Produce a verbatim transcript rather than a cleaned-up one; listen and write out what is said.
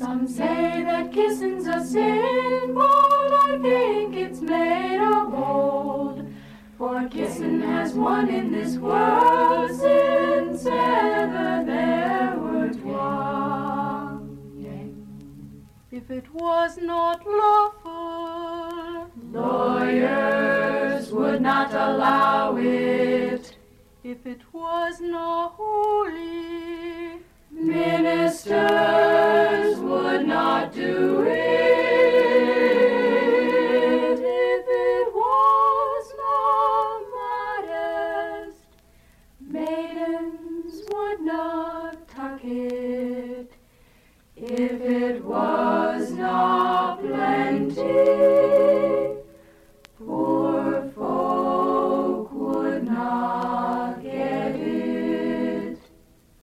Some say that kissing's a sin, but I think it's made of gold. For kissing has won in this world since ever there were twelve. If it was not lawful, lawyers would not allow it. If it was not holy, ministers would not do it. If it was not modest, maidens would not